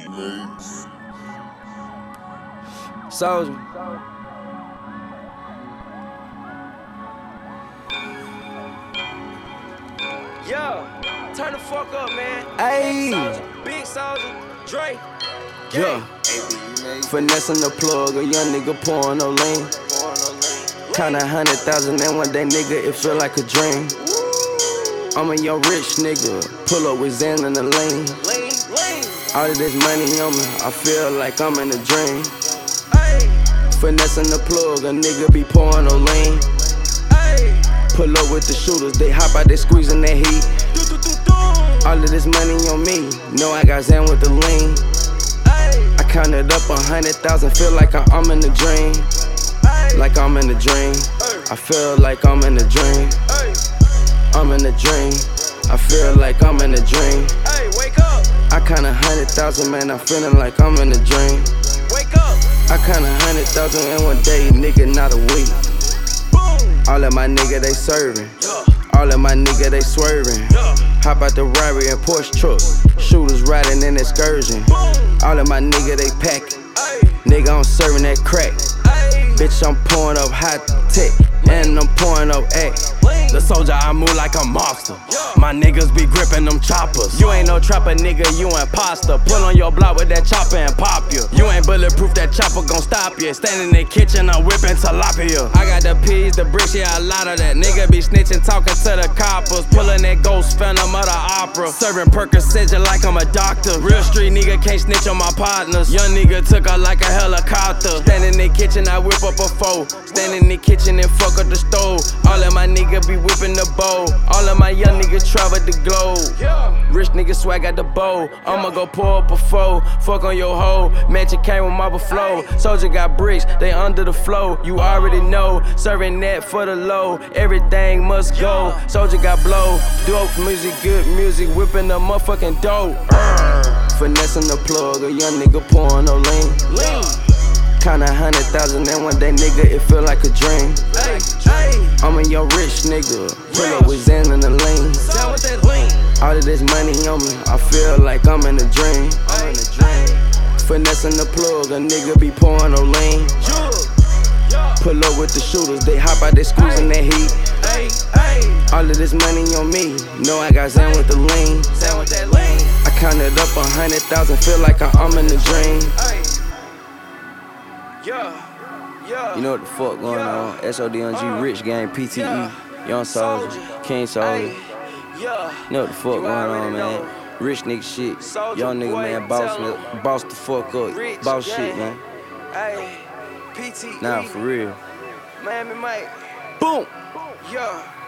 Soldier. Yeah, turn the fuck up, man. Ayy. Big Soldier, Dre. Yeah. Finessing the plug, a young nigga pouring no lean. Kinda 100,000 in one day, nigga, it feel like a dream. I'm a young rich nigga, pull up with Zen in the lane. All of this money on me, I feel like I'm in a dream. Finessing the plug, a nigga be pouring no lean. Pull up with the shooters, they hop out, they squeezing that heat. All of this money on me, know I got Zen with the lean. I counted up 100,000, feel like I'm in a dream. Like I'm in a dream, I feel like I'm in a dream. I'm in a dream, I feel like I'm in a dream. Wake up, I count 100,000, man, I'm feeling like I'm in a dream. wake up. I count 100,000 in one day, nigga, not a week. All of my nigga, they serving. All of my nigga, they swerving. Hop out the Rari and Porsche truck. Shooters riding in excursion. All of my nigga, they packing. Nigga, I'm serving that crack. Bitch, I'm pouring up hot tech. And I'm pouring up X. The soldier, I move like a mobster. My niggas be gripping them choppers. You ain't no trapper, nigga, you imposter. Pull on your block with that chopper and pop you. You ain't bulletproof, that chopper gon' stop you. Standing in the kitchen, I'm whipping tilapia. I got the peas, the bricks, yeah, a lot of that. Nigga be snitching, talking to the coppers. Pulling that ghost phantom of the opera. Serving Percocet just like I'm a doctor. Real street nigga can't snitch on my partners. Young nigga took her like a helicopter. Standing in the kitchen, I whip up a foe. Standing in the kitchen and fuck up the stove. All of my nigga be whipping the bowl. All of my young niggas travel the globe. Rich nigga swag at the bowl. I'ma go pour up a foe. Fuck on your hoe. Mansion came with marble flow. Soldier got bricks, they under the flow. You already know. Serving that for the low. Everything must go. Soldier got blow. Dope music, good music. Whipping the motherfucking dope. Finessing the plug. A young nigga pouring no lean. Kinda 100,000 in one day, nigga, it feel like a dream. I'm a young rich nigga, pull up with Zen in the lane. All of this money on me, I feel like I'm in a dream. Finessing the plug, a nigga be pouring no lean. Pull up with the shooters, they hop out, they squeezing that heat. All of this money on me, know I got Zen with the lean. I counted up 100,000, feel like I'm in a dream. You know what the fuck going on? SODNG, Rich Gang, PTE, Young Soldier, King Soldier. You know what the fuck going on, man? Rich nigga shit, young nigga, man, boss the fuck up, boss shit, man. Nah, for real. Miami Mike. Boom! Yeah.